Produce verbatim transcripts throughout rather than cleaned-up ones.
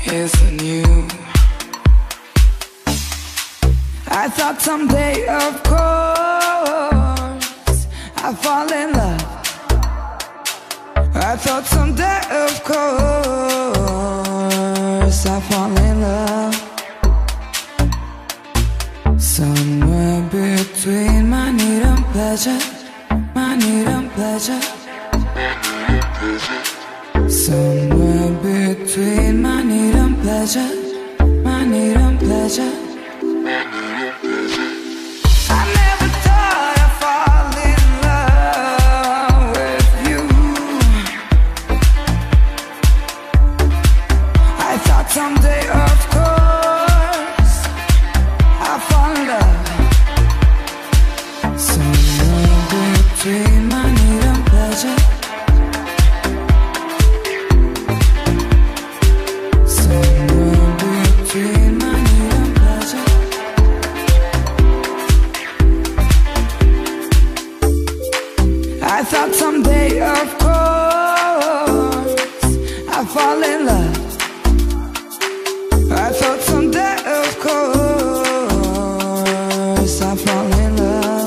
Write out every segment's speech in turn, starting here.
isn't you. I thought someday, of course, I'd fall in love. I thought someday, of course, I'd fall in love. Somewhere between my need and pleasure, my need and pleasure. Somewhere between my need and pleasure, my need and pleasure. I never thought I'd fall in love with you. I thought someday, of course, I'd fall in love. Somewhere between my need and pleasure. I thought someday, of course, I'd fall in love. I thought someday, of course, I'd fall in love.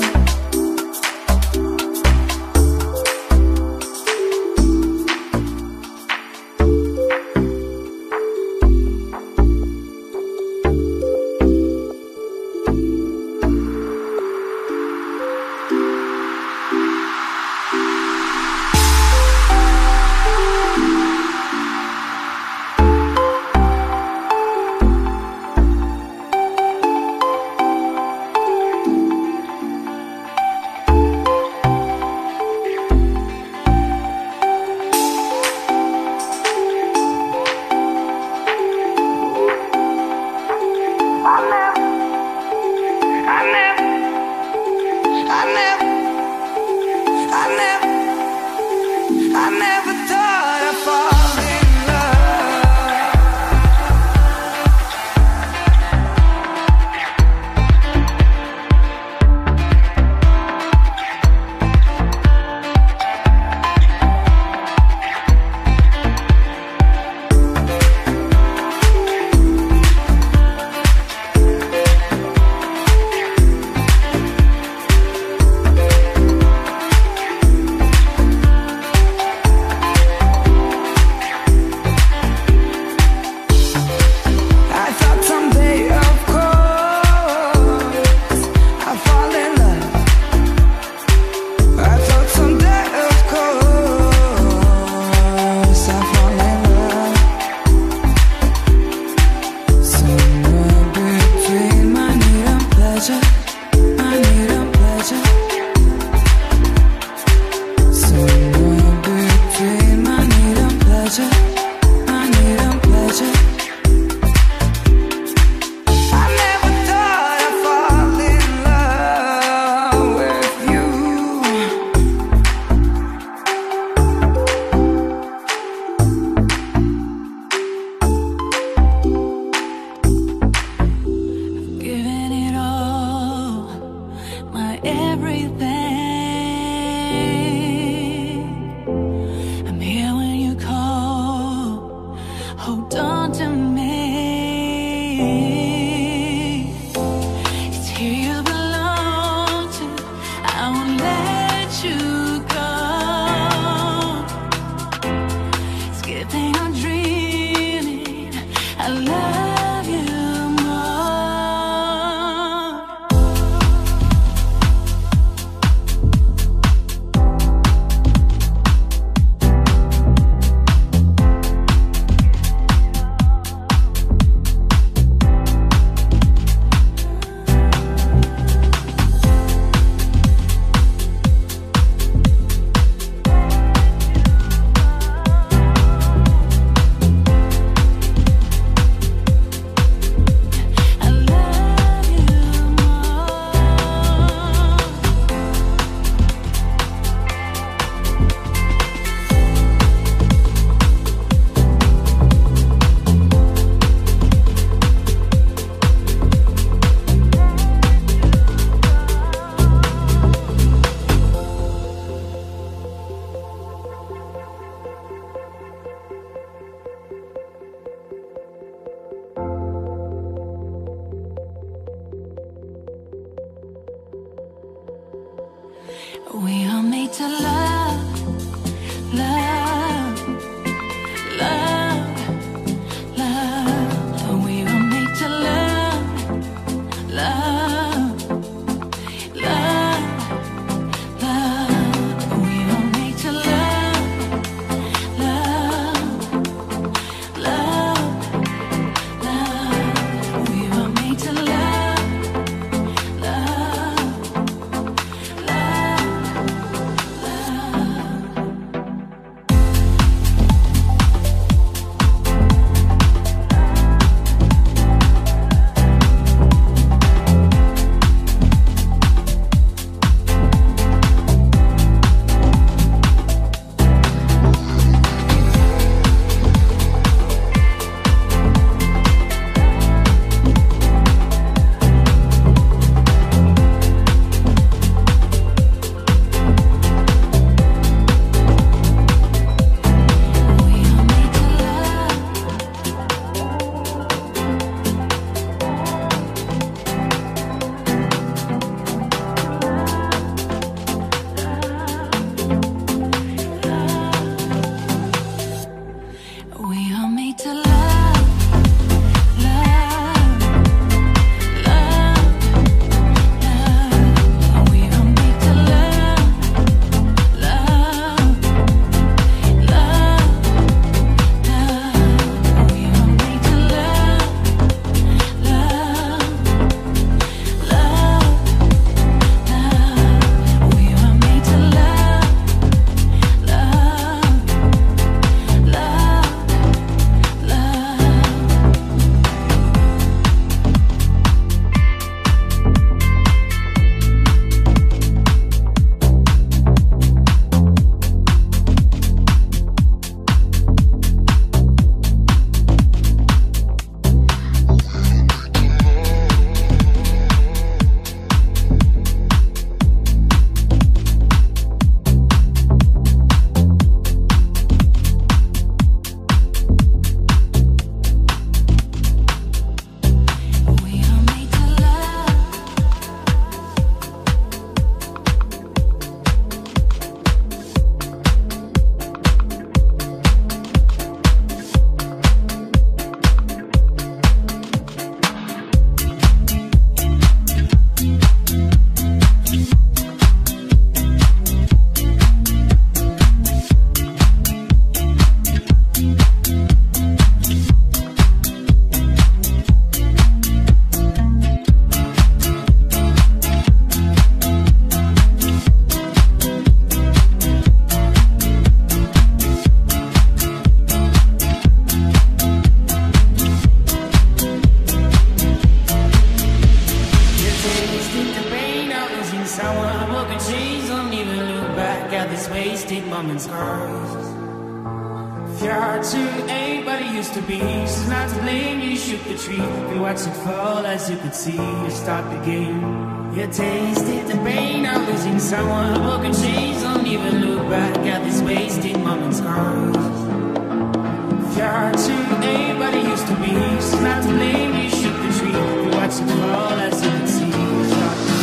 wasted moments scars. If your heart too ain't what it used to be, she's not to blame, you shoot the tree. You watch it fall as you could see, you start the game. You tasted the pain of losing someone, broken chains, don't even look back at this wasted moments scars. If your heart too ain't what it used to be, she's not to blame, you shoot the tree. You watch it fall as you could see, you start the game.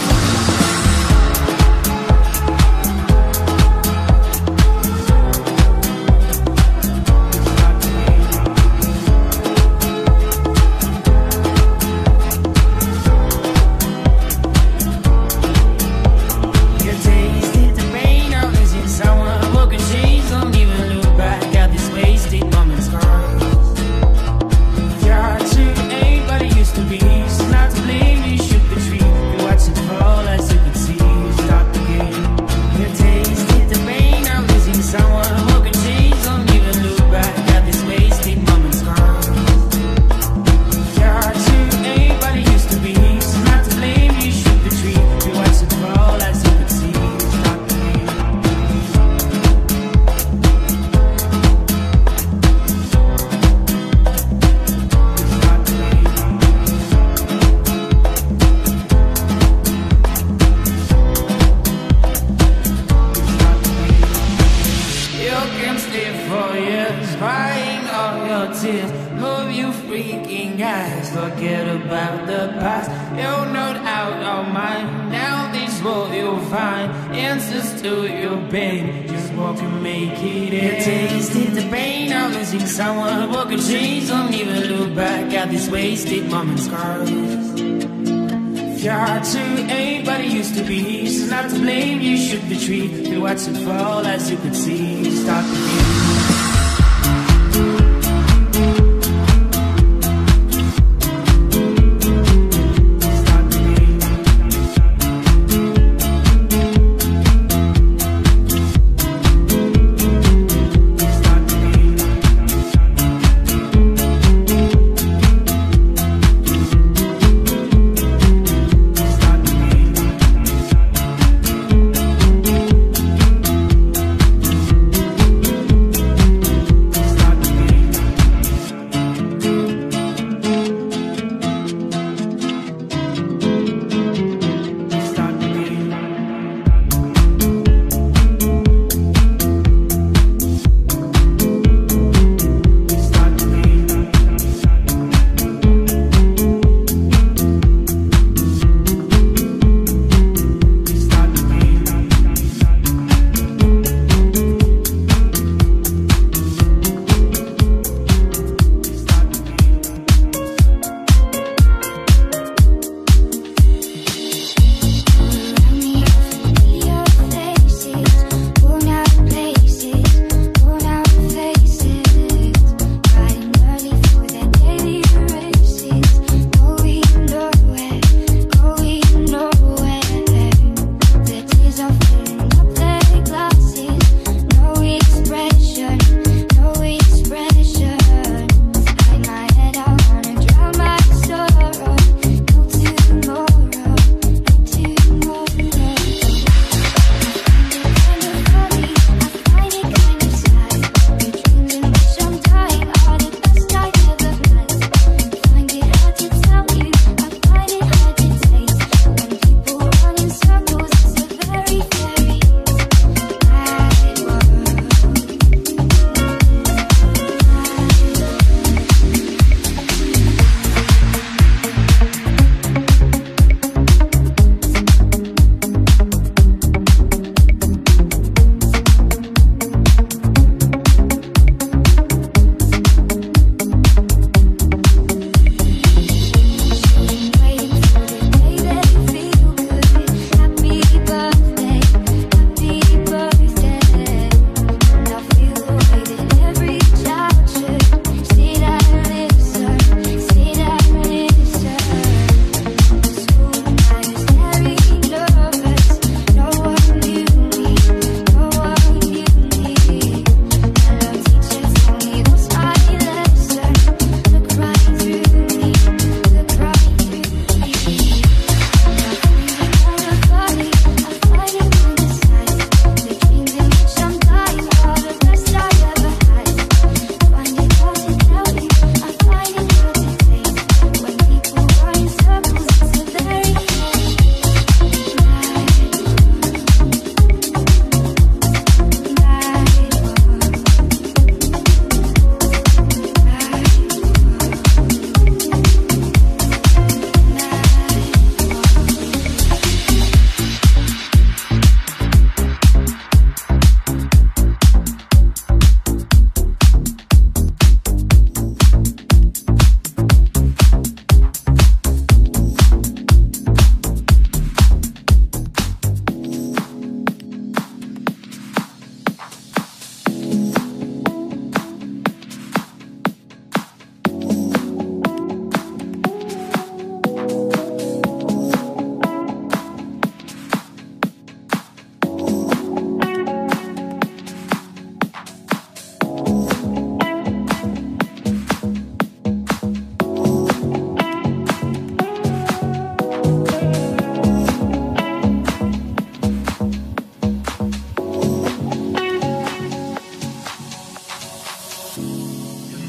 Wasted moments scars. If your heart too ain't what it used to be, she's not to blame, you shoot the tree. You watch it fall as you could see, start the game.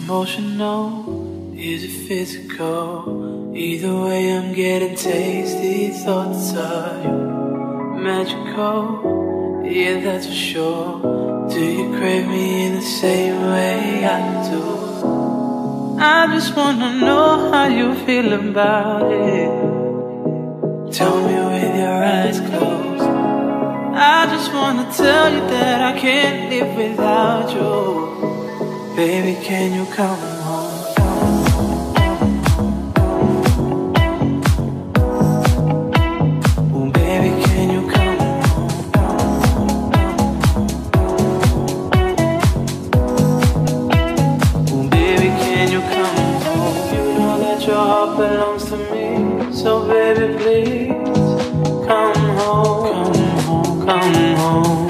emotional? Is it physical? Either way I'm getting tasty thoughts of you. Magical, yeah that's for sure. Do you crave me in the same way I do? I just wanna know how you feel about it. Tell me with your eyes closed. I just wanna tell you that I can't live without you. Baby, can you come home? Oh, baby, can you come home? Oh, baby, can you come home? You know that your heart belongs to me, so baby, please come home. Come home, come home.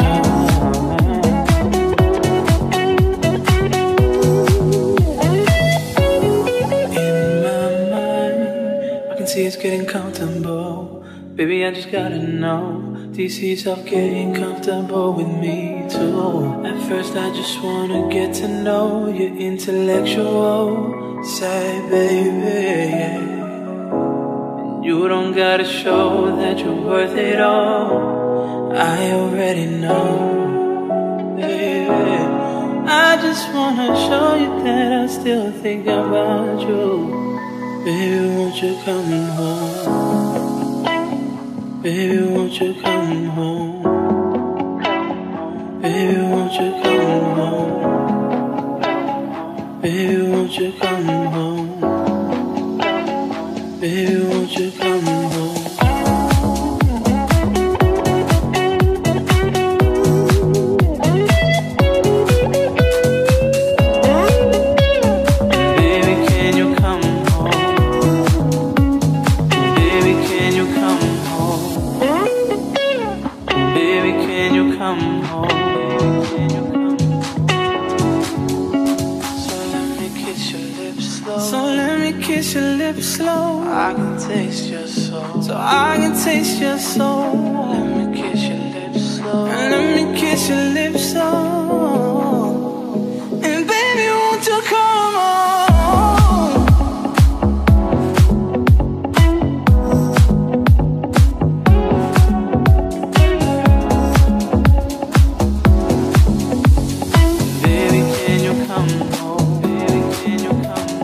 It's getting comfortable. Baby, I just gotta know, do you see yourself getting comfortable with me too? At first I just wanna get to know your intellectual side, baby, yeah. And you don't gotta show that you're worth it all, I already know, baby. I just wanna show you that I still think about you. Baby, won't you come home? Baby, won't you come home? Baby, won't you come home? Baby, won't you come home? Baby, won't you come home? Slow, I can taste your soul. So I can taste your soul. Let me kiss your lips slow. And let me kiss your lips slow. And baby, won't you come home? Baby, can you come home? Baby, can you come home?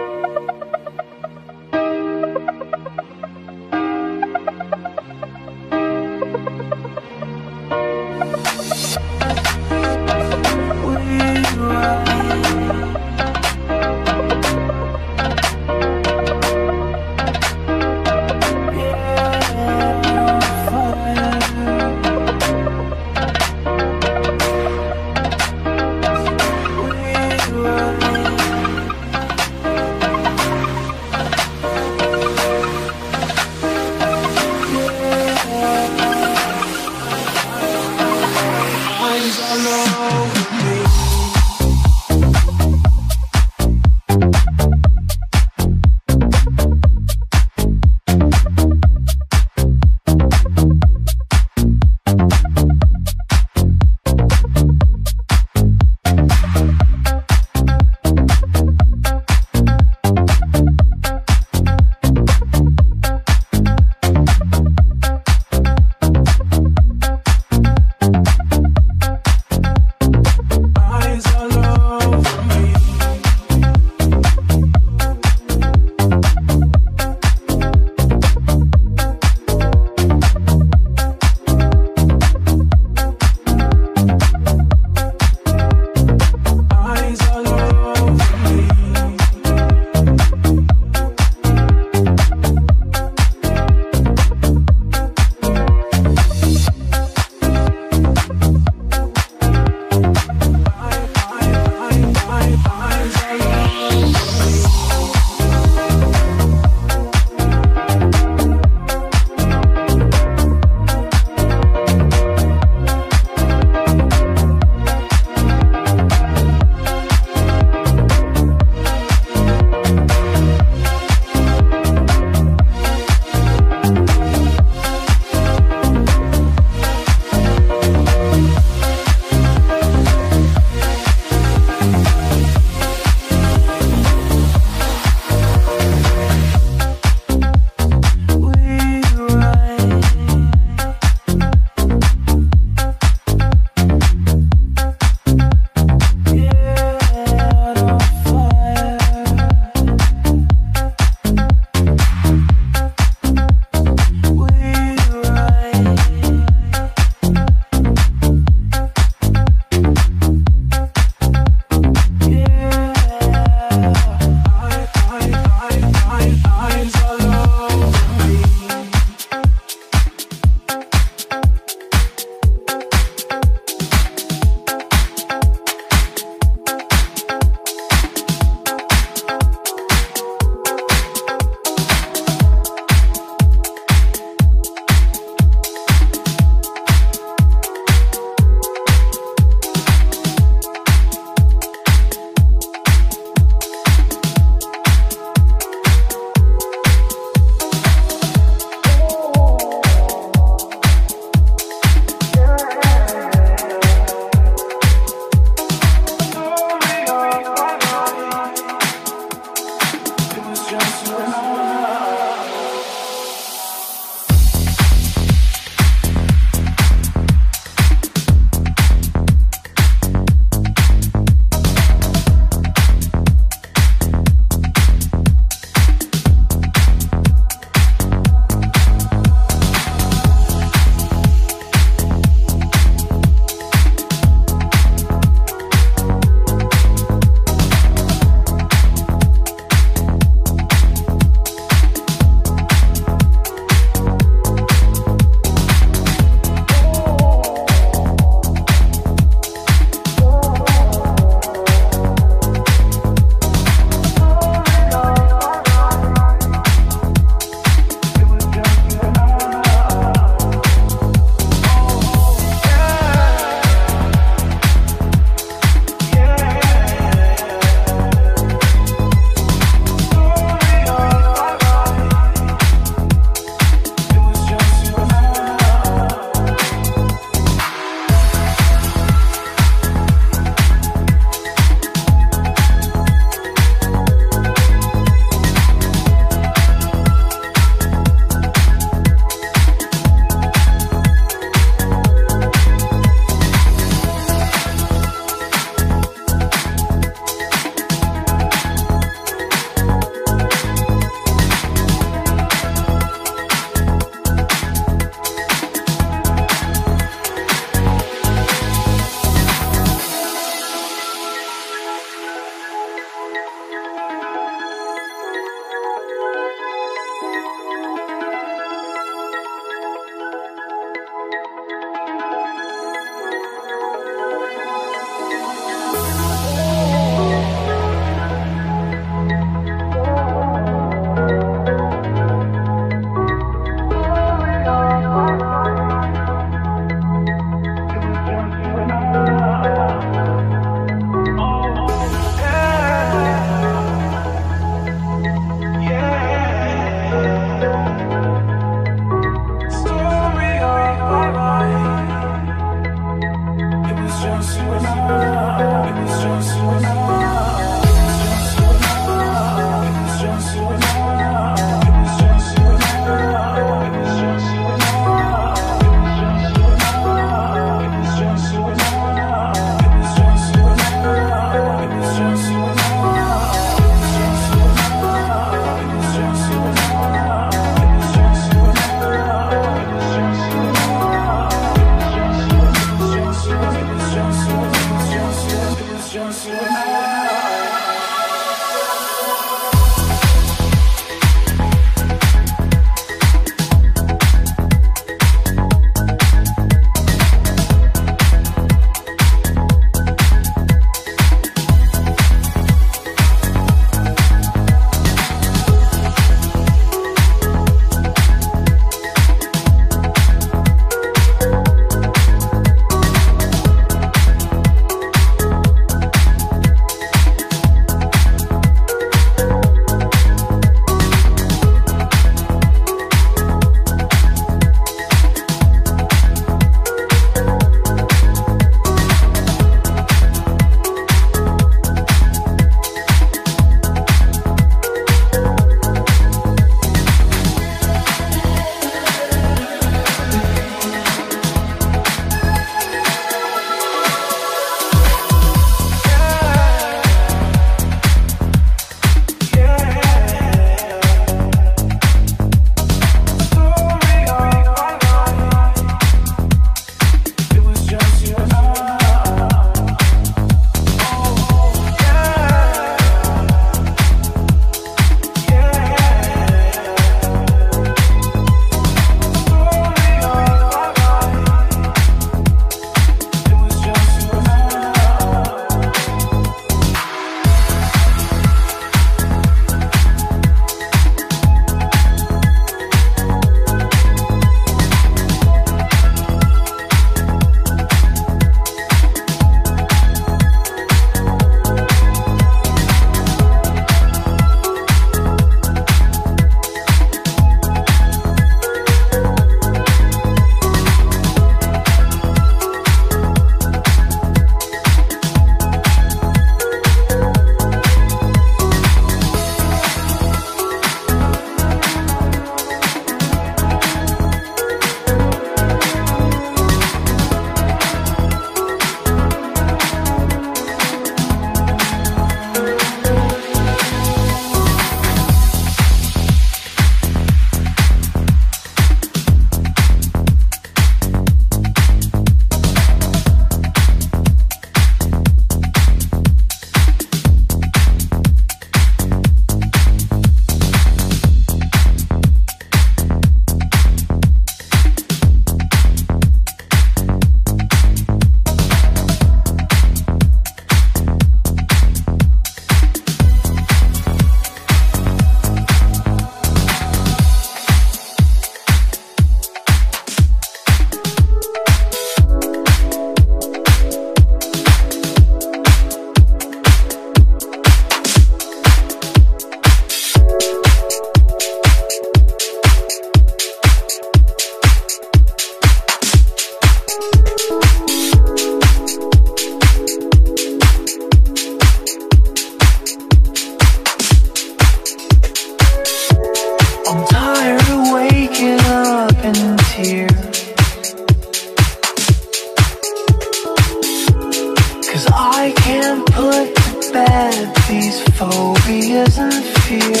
phobias and fear.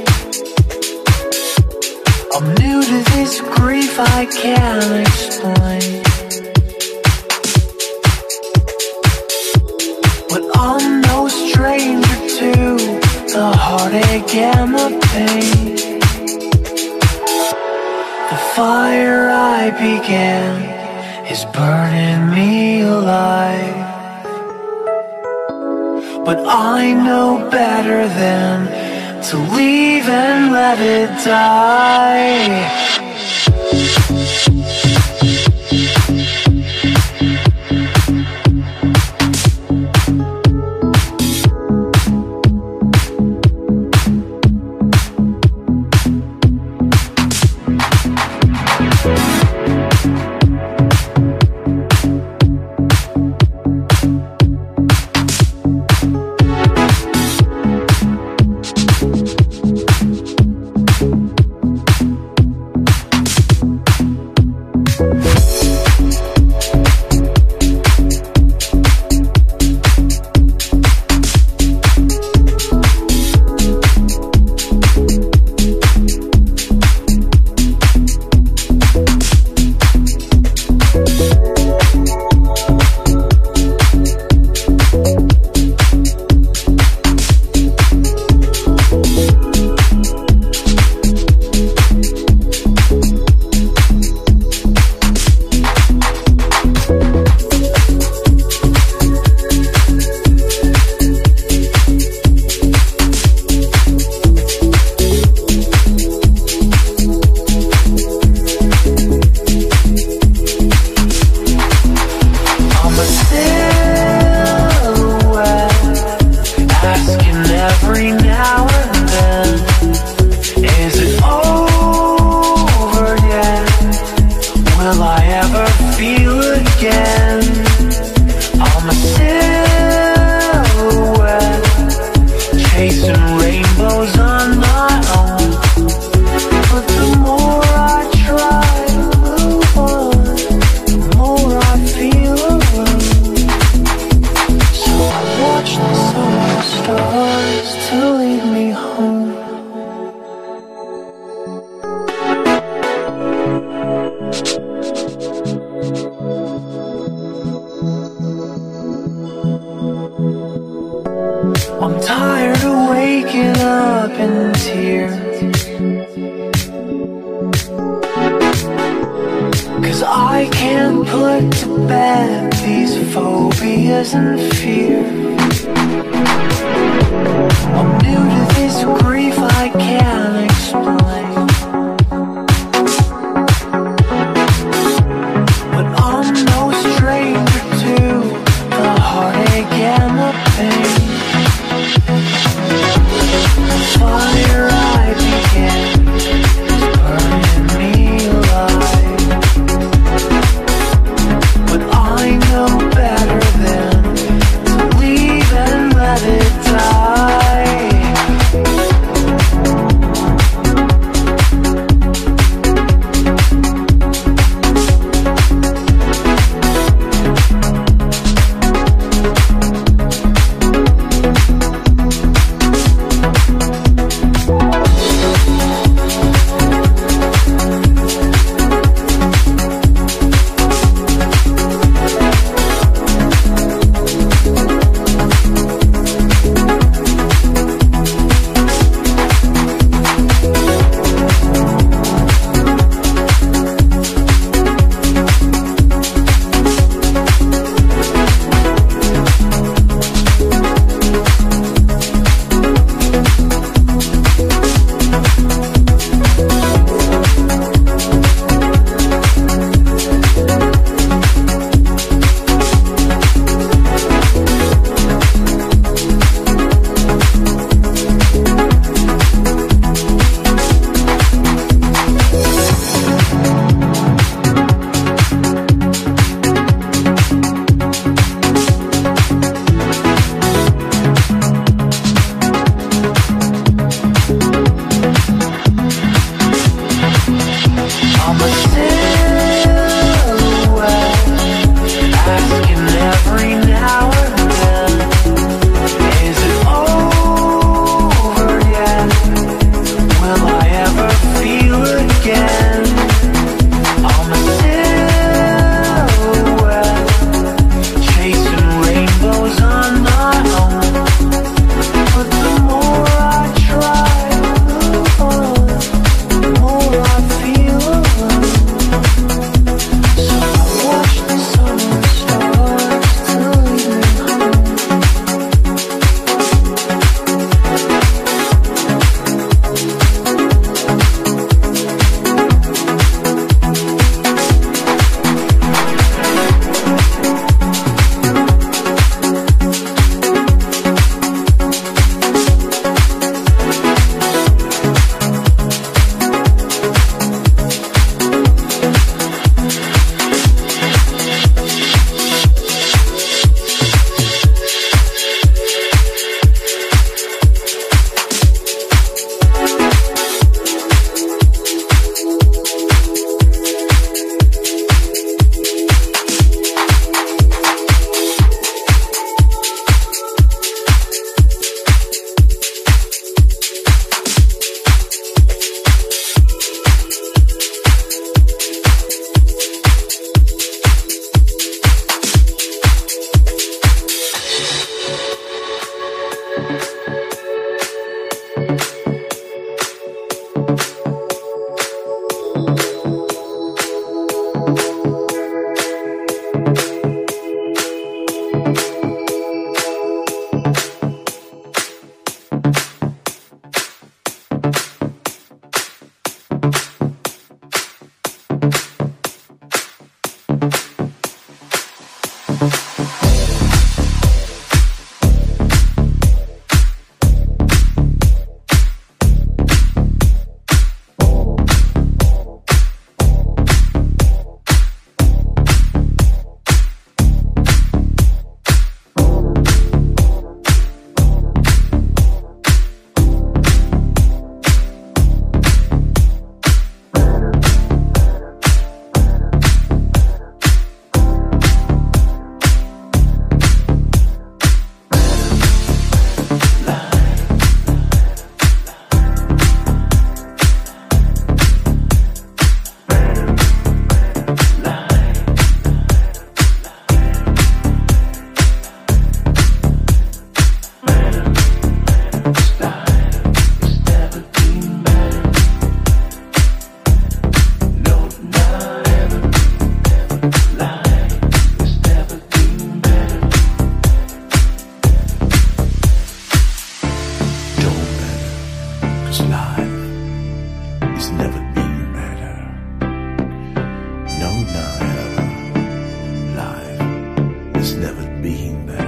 I'm new to this grief I can't explain, but I'm no stranger to the heartache and the pain. The fire I began is burning me alive, but I know better than to leave and let it die. a silhouette, asking every now and then, is it over yet? Will I ever feel again? I'm a silhouette, chasing rainbows on my own. But the more I try to move on, the more I feel alone. So I watch the summer stars to lead me home. I'm tired of waking up in tears, 'cause I can't put to bed these phobias and fears. I'm new to this grief I can't explain, but I'm no stranger to the heartache and the pain. The fire I began is burning me alive, but I know better than to leave and let it die. been better.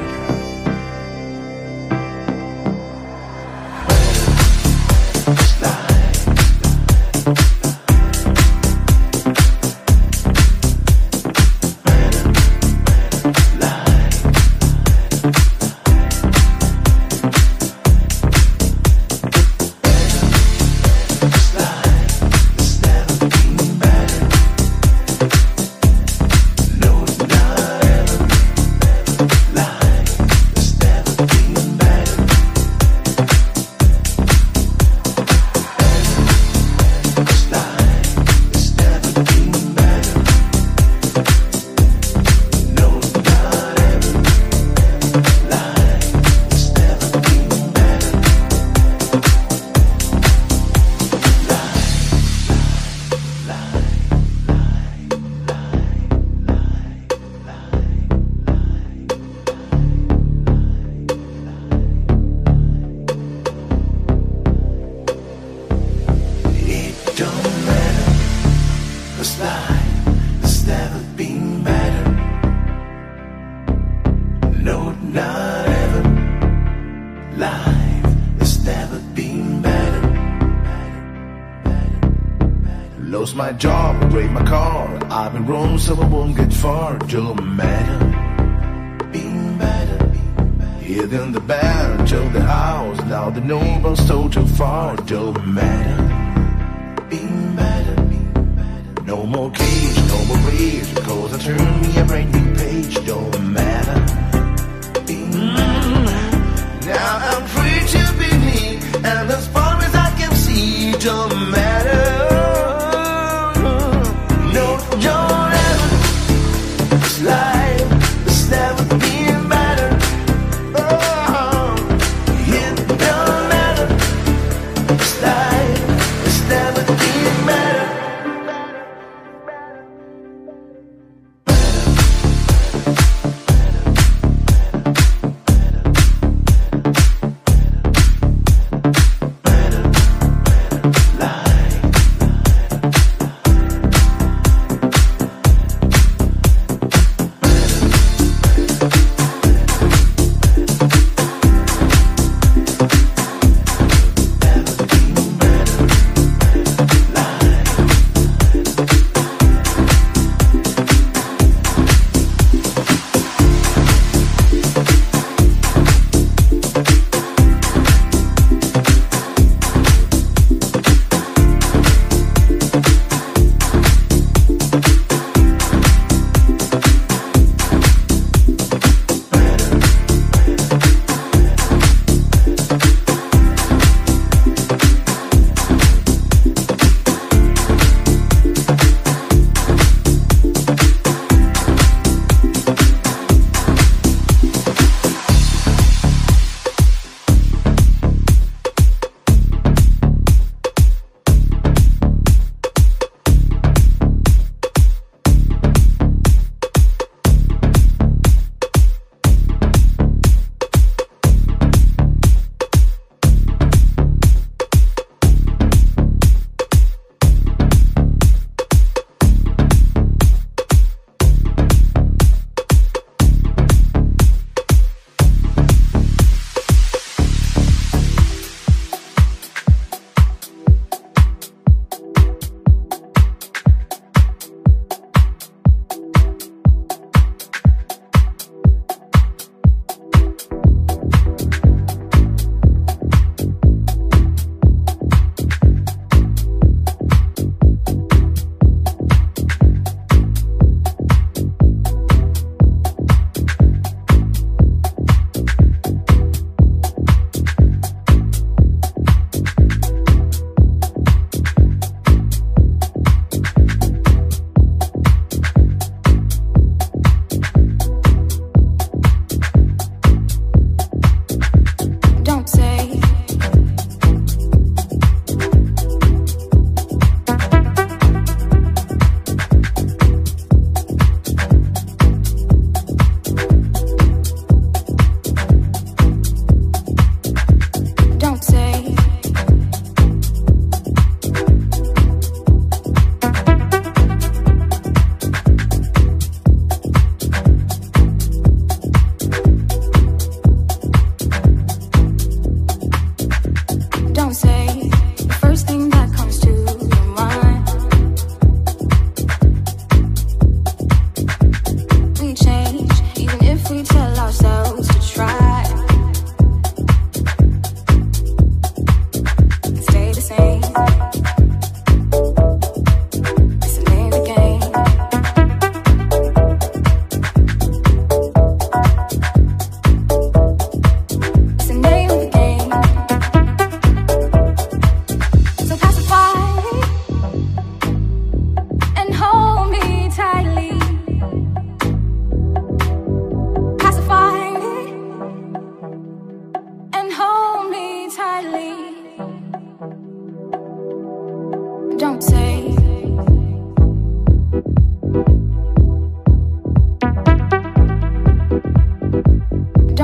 Lost my job, break my car. I've been wrong, so I won't get far. Don't matter, been better. Hidden the bed, took the house. Now the noble stole too far. Don't matter, been better. No more cage, no more rage. Cause I turned me a brand new page. Don't matter, been better. Now I'm free to be me, and as far as I can see, don't matter. Life has never been better. Oh, it don't matter. This life has never been better. Better, better, better.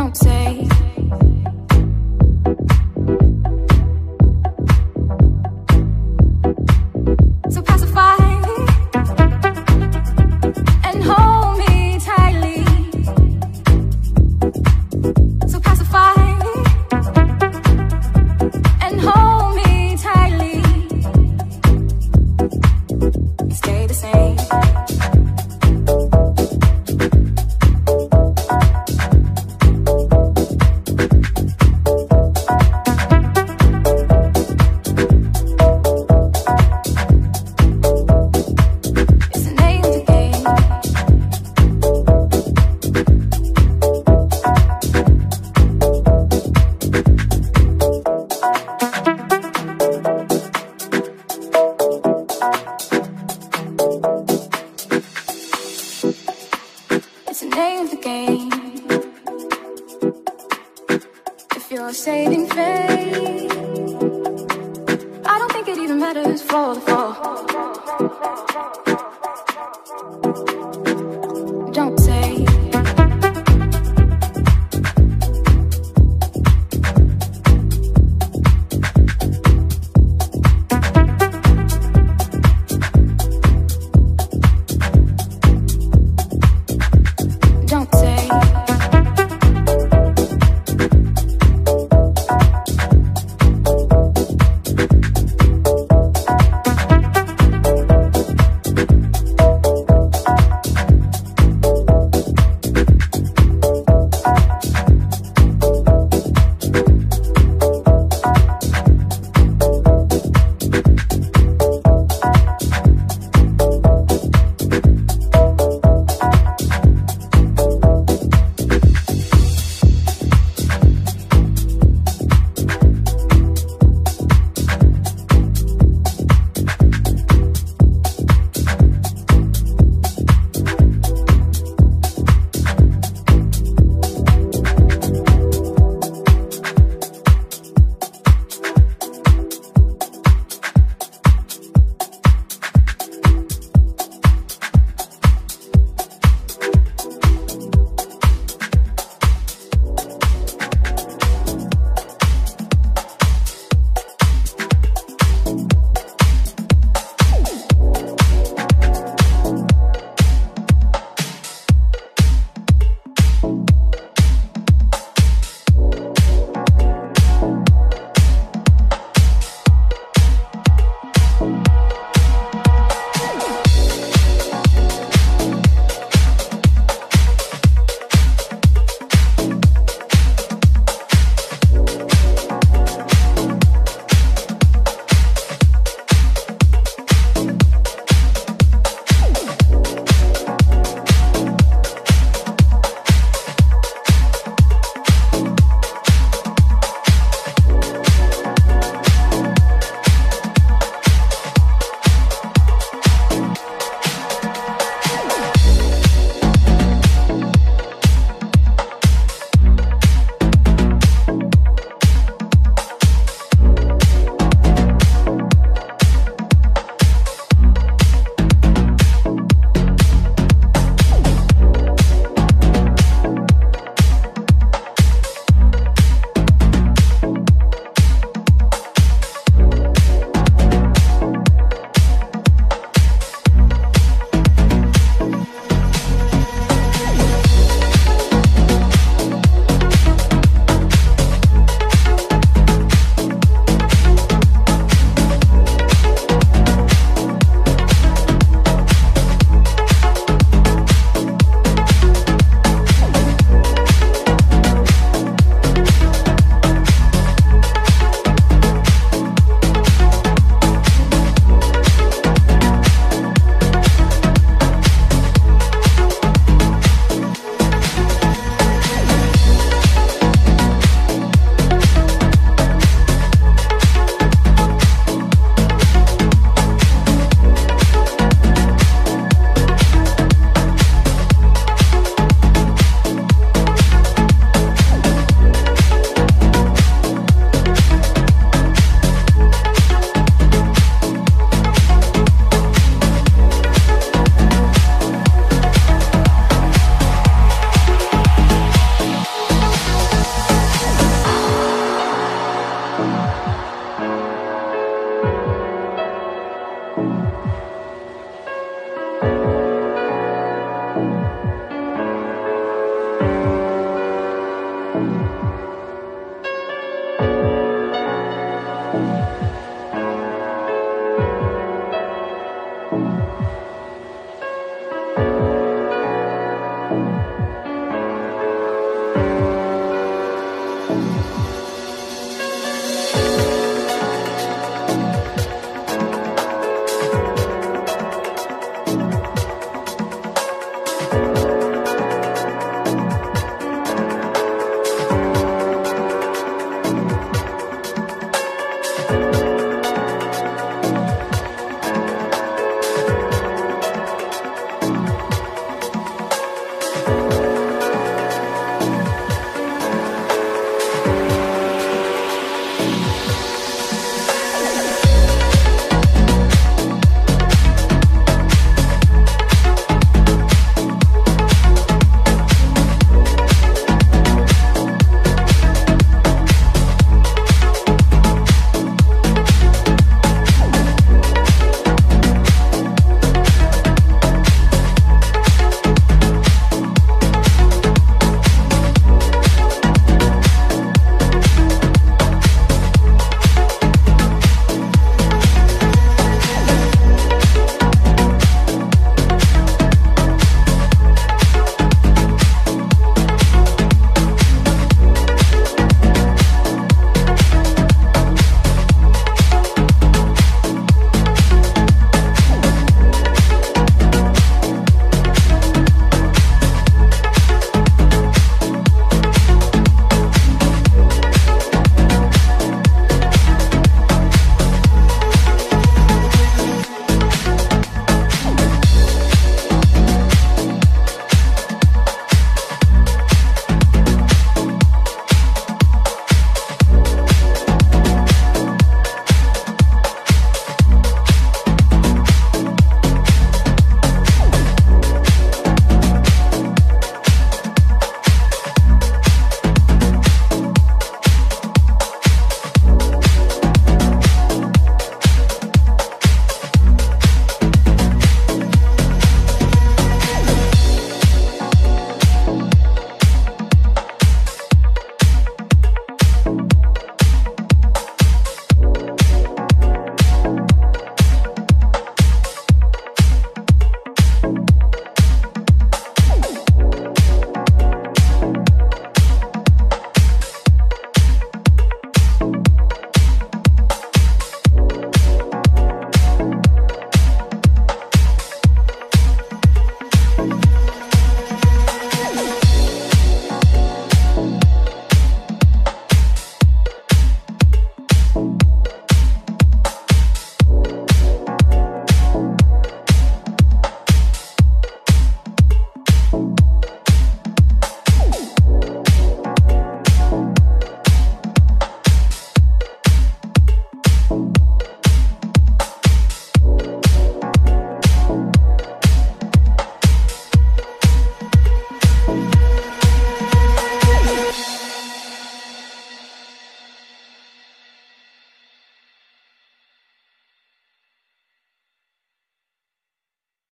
Don't say. So pacify and hold me tightly. So pacify and hold me tightly. Stay the same. It's the name of the game. If you're saving faith, I don't think it even matters for the fall. Don't say. Don't say.